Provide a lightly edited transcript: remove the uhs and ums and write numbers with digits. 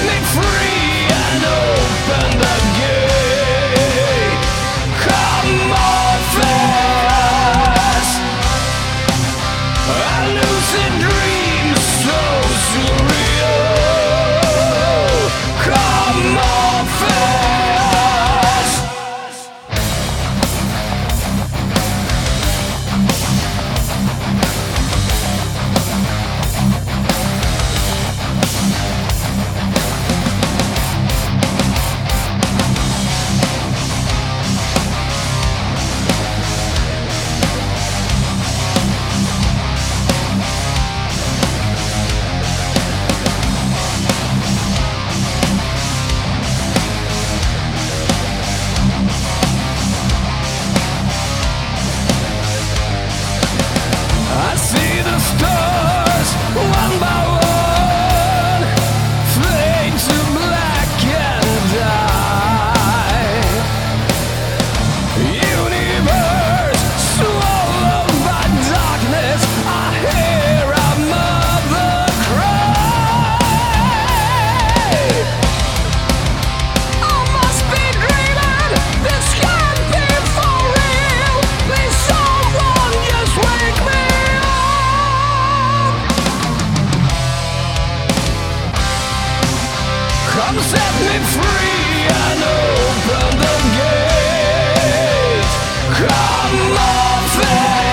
me free and open the gate. Come on fast. A lucid dream so surreal. Come on fast. I see the stars one by one fade to black and die. Universe swallowed by darkness. I hear a mother cry. I must be dreaming. This can't be for real. Please, someone just wake me up. Come set me free and open the gate. Come on, faith.